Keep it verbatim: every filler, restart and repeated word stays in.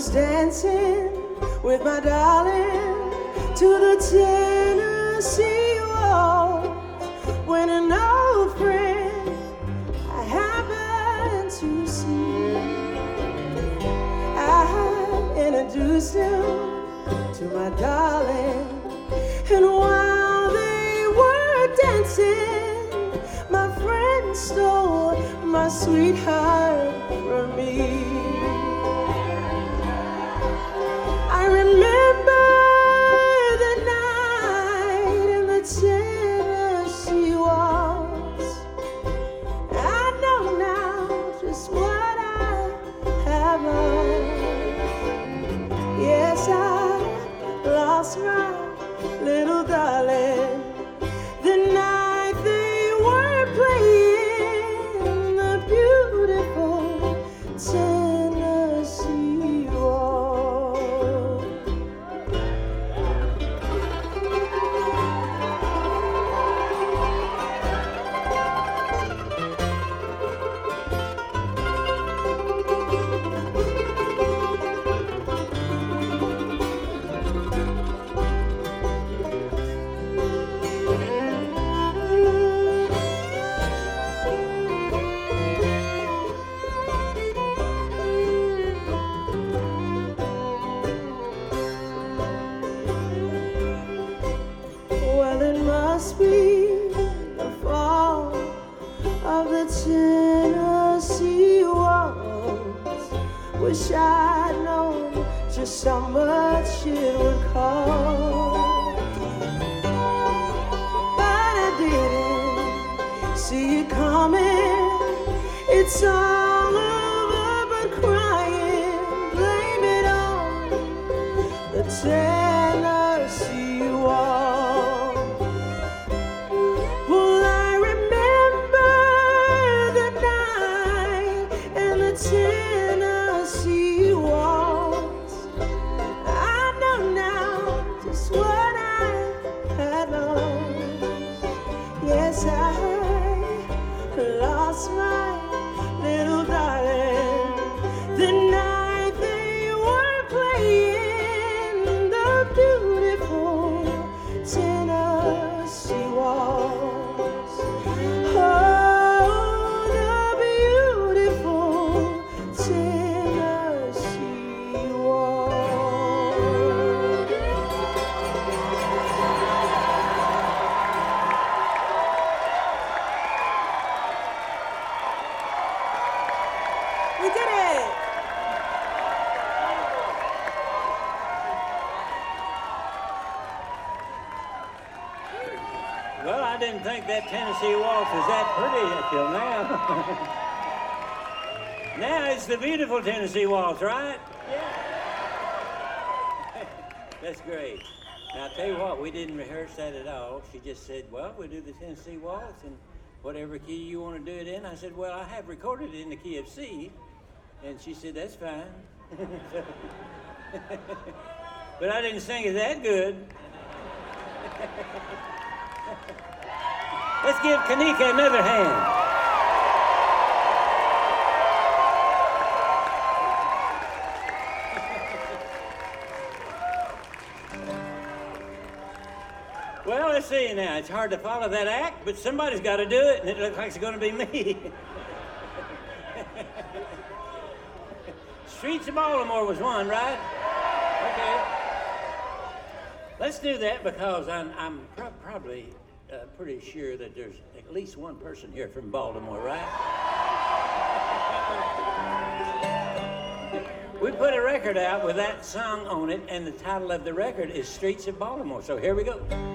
was dancing with my darling to the Tennessee Waltz when an old friend I happened to see. I introduced him to my darling, and while they were dancing, my friend stole my sweetheart from me. I remember the night in the Tennessee Waltz. I know now just what I have on. Yes, I lost my little darling the night they were playing the beautiful Tennessee Waltz. Well, it must be the fall of the Tennessee Waltz. Wish I'd known just how much it would cost, but I didn't see it coming. It's all over but crying. Blame it on the Tennessee Waltz. Well, I remember the night in the Tennessee Waltz. I know now just what I had on. Yes, I lost my little darling the night they were playing the beautiful Tennessee Waltz. Oh, the beautiful Tennessee Waltz. We did it! Well, I didn't think that Tennessee Waltz was that pretty until now. Now it's the beautiful Tennessee Waltz, right? Yeah. That's great. Now, I'll tell you what, we didn't rehearse that at all. She just said, well, we'll do the Tennessee Waltz and whatever key you want to do it in. I said, well, I have recorded it in the key of C. And she said, that's fine. But I didn't sing it that good. Let's give Kanika another hand. Well, let's see now. It's hard to follow that act, but somebody's got to do it, and it looks like it's going to be me. Streets of Baltimore was one, right? Okay. Let's do that because I'm, I'm pro- probably uh, pretty sure that there's at least one person here from Baltimore, right? We put a record out with that song on it, and the title of the record is Streets of Baltimore. So here we go.